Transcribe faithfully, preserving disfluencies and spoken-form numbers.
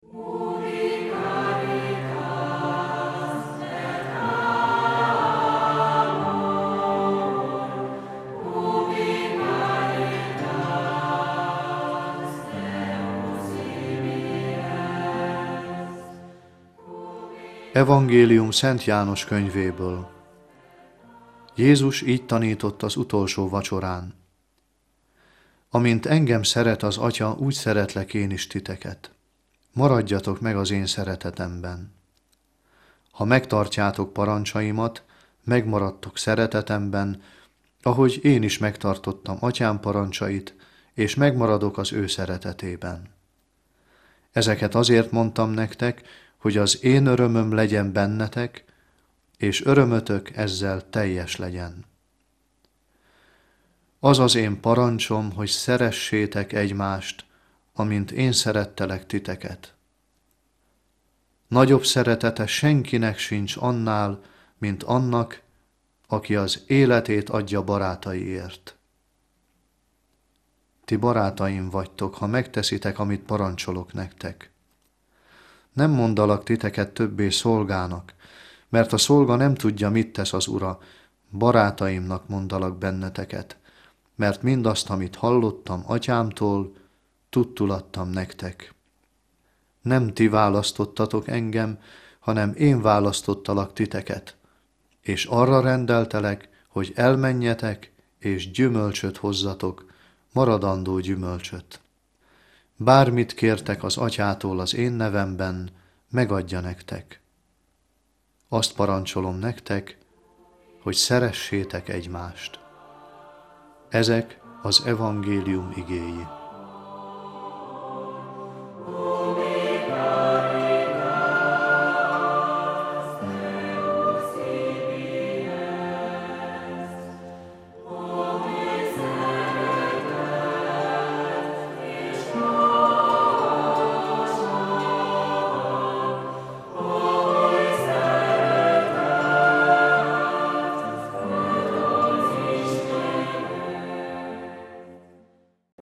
Evangélium Szent János könyvéből. Jézus így tanított az utolsó vacsorán. Amint engem szeret az Atya, úgy szeretlek én is titeket. Maradjatok meg az én szeretetemben. Ha megtartjátok parancsaimat, megmaradtok szeretetemben, ahogy én is megtartottam Atyám parancsait, és megmaradok az ő szeretetében. Ezeket azért mondtam nektek, hogy az én örömöm legyen bennetek, és örömötök ezzel teljes legyen. Az az én parancsom, hogy szeressétek egymást, amint én szerettelek titeket. Nagyobb szeretete senkinek sincs annál, mint annak, aki az életét adja barátaiért. Ti barátaim vagytok, ha megteszitek, amit parancsolok nektek. Nem mondalak titeket többé szolgának, mert a szolga nem tudja, mit tesz az ura, barátaimnak mondalak benneteket, mert mindazt, amit hallottam Atyámtól, tudtul adtam nektek. Nem ti választottatok engem, hanem én választottalak titeket, és arra rendeltelek, hogy elmenjetek, és gyümölcsöt hozzatok, maradandó gyümölcsöt. Bármit kértek az Atyától az én nevemben, megadja nektek. Azt parancsolom nektek, hogy szeressétek egymást. Ezek az evangélium igéi.